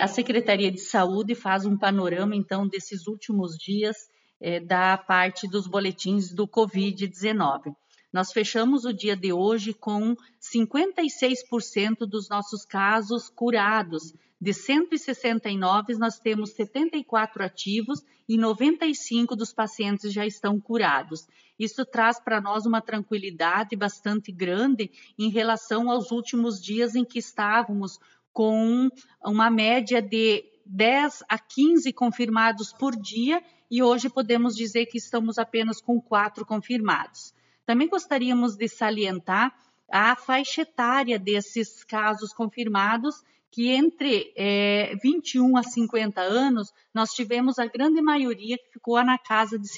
A Secretaria de Saúde faz um panorama, então, desses últimos dias da parte dos boletins do Covid-19. Nós fechamos o dia de hoje com 56% dos nossos casos curados. De 169, nós temos 74 ativos e 95 dos pacientes já estão curados. Isso traz para nós uma tranquilidade bastante grande em relação aos últimos dias em que estávamos com uma média de 10 a 15 confirmados por dia e hoje podemos dizer que estamos apenas com 4 confirmados. Também gostaríamos de salientar a faixa etária desses casos confirmados, que entre 21 a 50 anos, nós tivemos a grande maioria que ficou na casa de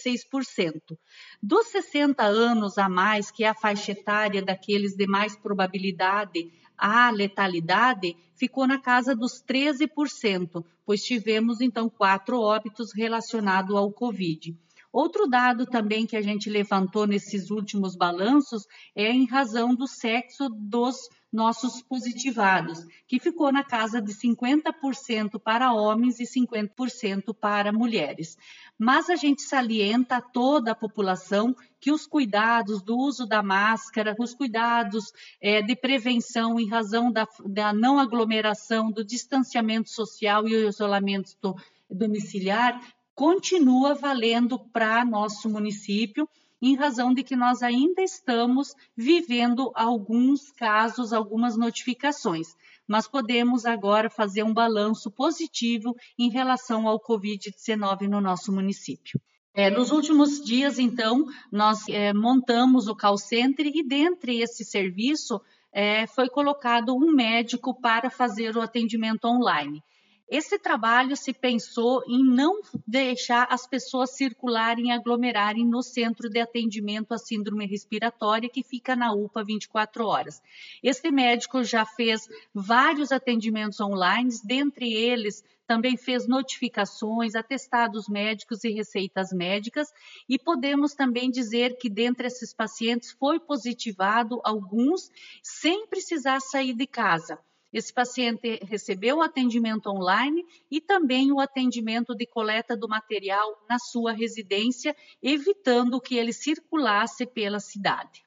56%. Dos 60 anos a mais, que é a faixa etária daqueles de mais probabilidade à letalidade, ficou na casa dos 13%, pois tivemos então 4 óbitos relacionados ao Covid. Outro dado também que a gente levantou nesses últimos balanços é em razão do sexo dos nossos positivados, que ficou na casa de 50% para homens e 50% para mulheres. Mas a gente salienta a toda a população que os cuidados do uso da máscara, os cuidados de prevenção em razão da não aglomeração, do distanciamento social e o isolamento domiciliar, continua valendo para nosso município, em razão de que nós ainda estamos vivendo alguns casos, algumas notificações, mas podemos agora fazer um balanço positivo em relação ao Covid-19 no nosso município. Nos últimos dias, então, nós montamos o call center e dentre esse serviço foi colocado um médico para fazer o atendimento online. Esse trabalho se pensou em não deixar as pessoas circularem e aglomerarem no centro de atendimento à síndrome respiratória, que fica na UPA 24 horas. Este médico já fez vários atendimentos online, dentre eles também fez notificações, atestados médicos e receitas médicas, e podemos também dizer que dentre esses pacientes foi positivado alguns sem precisar sair de casa. Esse paciente recebeu o atendimento online e também o atendimento de coleta do material na sua residência, evitando que ele circulasse pela cidade.